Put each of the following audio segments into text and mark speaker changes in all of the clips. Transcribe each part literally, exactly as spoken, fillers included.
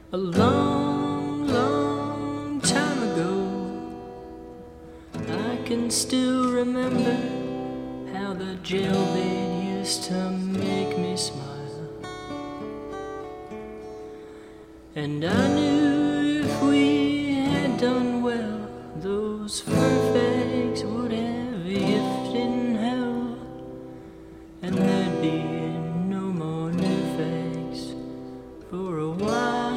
Speaker 1: A long, long time ago, I can still remember how the jailbait used to make me smile. And I knew if we had done well, those fur fags would have yiffed in hell, and there'd be no more new fags for a while.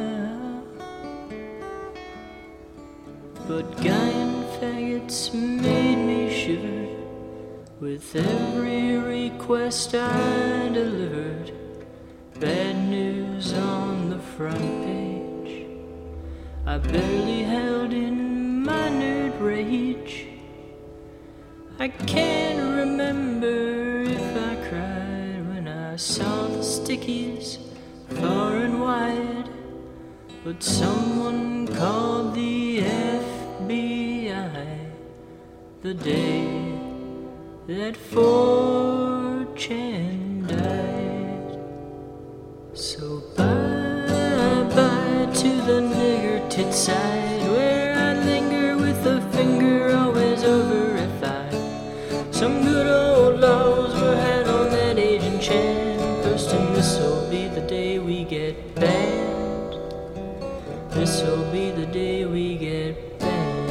Speaker 1: But Gaian faggots made me shiver with every request I delivered. Bad news on the front page, I barely held in my nerd rage. I can't remember if I cried when I saw the stickies far and wide, but someone called the F B I the day that four chan died. So bye-bye to the nigger tit side, where I linger with a finger always over F I. Some good old laws were had on that Asian Chan post, and this'll be the day we get banned. This'll be the day we get banned.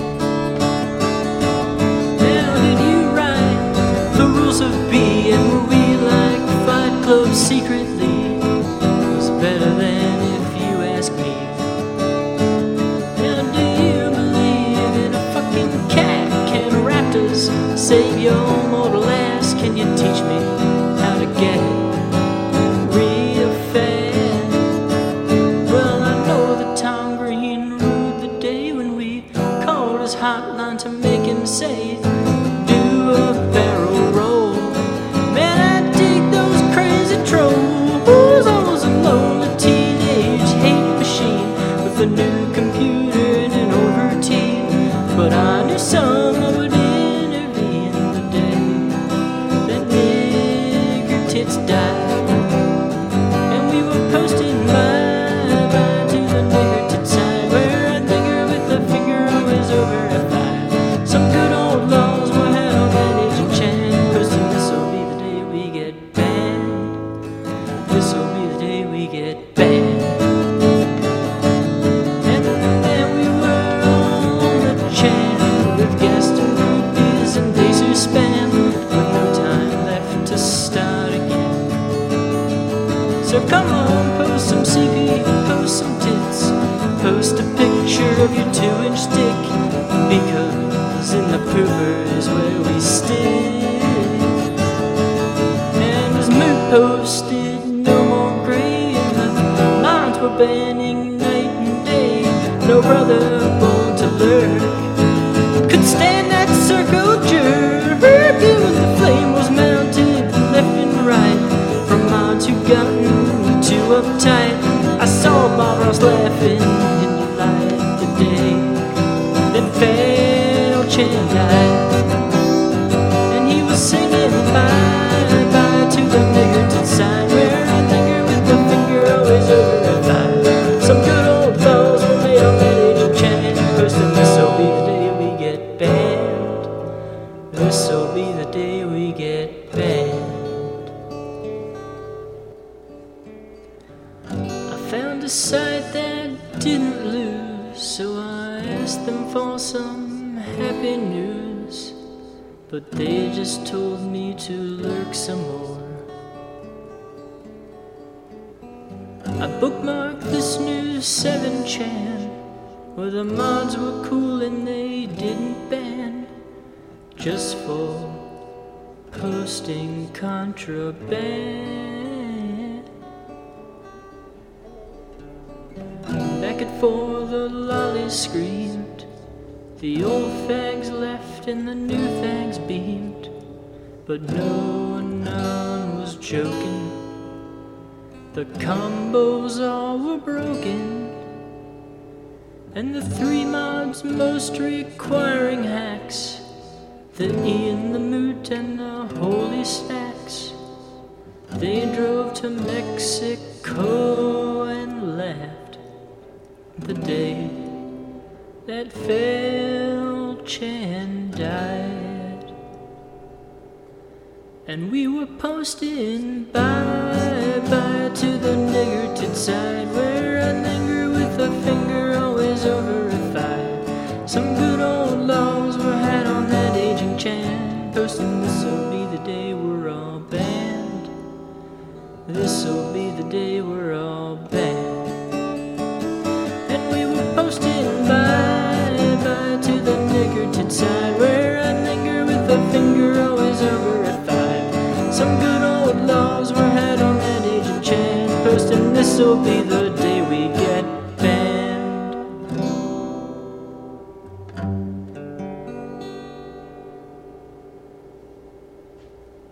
Speaker 1: Now did you write the rules of B, and were we like Fight Club secretly? It was better than if you ask me. Now do you believe in a fucking cat? Can raptors save your mortal ass? Can you teach me how to get real fast? Well, I know that Tom Green ruled the day when we called his hotline to make him say, do a barrel roll. Man, I dig those crazy trolls. I was a lonely teenage hate machine with a new computer and an old routine, but I knew someone would intervene the day that nigger tits died, and we were posting bye-bye to the nigger tit side, where I nigger with a finger always over F I. Some good old laws were had on that Asian Chan posting, this'll be the day we get banned. This'll be the day we get banned. And then we were on the Chan with Gaston Rubies and Daisy Span, with no time left to start again. So come on, post some C P, post some tits, post a picture of your two-inch dick, because in the pooper is where we stick. And as Moot posted, no more gray, and the lines were banning night and day. No brother born to lurk could stand that circle jerk, and the flame was mounted left and right from mods who gotten too uptight. I saw Bob Ross laughing in the light the day that Fat old Chan died, and he was singing bye-bye to the nigger tit side, where I nigger with the finger always over F I. Some good old laws were made on that Asian Chan post, and this'll be the day we get banned. This'll be the day we get banned. I found a site that didn't lose, so I asked them for some happy news, but they just told me to lurk some more. I bookmarked this new seven chan, where the mods were cool and they didn't ban, just for posting contraband. Back at four the lollies screamed, the old fags left and the new fags beamed, but no one, none was joking. The combos all were broken, and the three mods most requiring hacks, the Ian, the Moot, and the Holy Stacks, they drove to Mexico and laughed the day that Felchan died. And we were posting bye-bye to the niggerted side, where I linger with a finger always over a thigh. Some good old laws were had on that aging Chan, posting this'll be the day we're all banned. This'll be the day we're all banned. And we were posting bye-bye to the niggerted side, where I linger with a finger always over a thigh. Some good old laws were had on that aging Chan, posting this'll be the day